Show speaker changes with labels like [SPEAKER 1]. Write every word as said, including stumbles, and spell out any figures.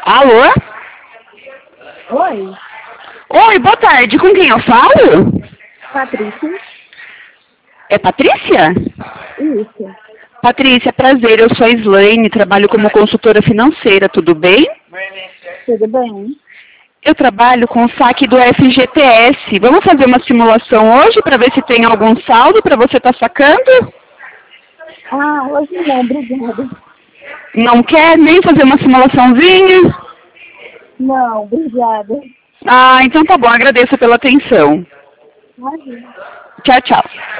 [SPEAKER 1] Alô?
[SPEAKER 2] Oi,
[SPEAKER 1] Oi, boa tarde. Com quem eu falo?
[SPEAKER 2] Patrícia.
[SPEAKER 1] É Patrícia?
[SPEAKER 2] Isso.
[SPEAKER 1] Patrícia, prazer. Eu sou a Slaine, trabalho como consultora financeira, tudo bem?
[SPEAKER 2] Tudo bem?
[SPEAKER 1] Eu trabalho com o saque do F G T S. Vamos fazer uma simulação hoje para ver se tem algum saldo para você estar sacando?
[SPEAKER 2] Ah, hoje não, obrigada.
[SPEAKER 1] Não quer nem fazer uma simulaçãozinha?
[SPEAKER 2] Não, obrigada.
[SPEAKER 1] Ah, então tá bom. Agradeço pela atenção.
[SPEAKER 2] Imagina.
[SPEAKER 1] Tchau, tchau.